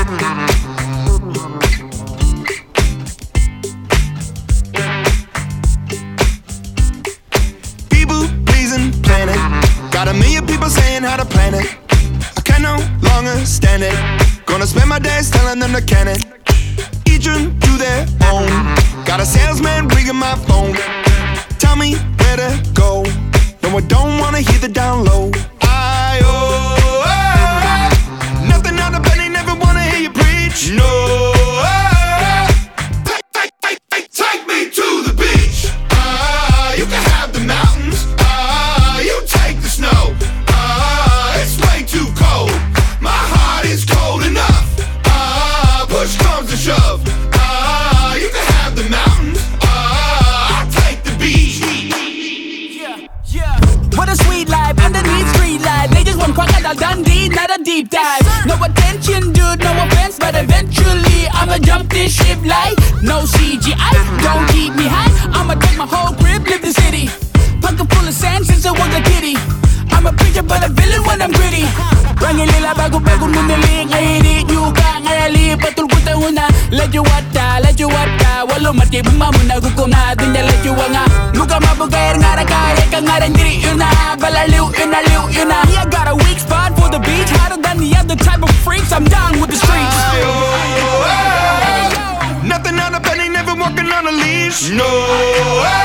People pleasing planet, got a million people saying how to plan it. I can no longer stand it. Gonna spend my days telling them to can it. Each one to their own. Got a salesman ringing my phone. Tell me where to go. No, I don't wanna hear the down low. Nothing out of bed, they never wanna hear you preach. No. Take me to the beach. You can have the mountains. You take the snow. It's way too cold. My heart is cold enough. Push comes to shove. You can have the mountains. I'll take the beach. Yeah. What a sweet life underneath street light. They just want crocodile Dundee, not a deep dive. No attention, dude, no offense, but eventually I'ma jump this ship like no CGI. Don't keep me high. I'ma take my whole crib, live the city. Pocket full of sand since I was a kitty. I'm a preacher but a villain when I'm gritty. Rangin lila bago-bago nunali. Ngayon juga ngayali patul ko tayo na. Let you wata. Walo mati bumamu na gukom na. Dunya let you wanga. Muka mabugayar nga rakaya ka nga rin diri yun na. Balaliw yun na. Yeah, I got a weak spot for the beach. Hotter than the other type of freaks. I'm down with the streets. Nothing out of bed, ain't never walking on a leash. No.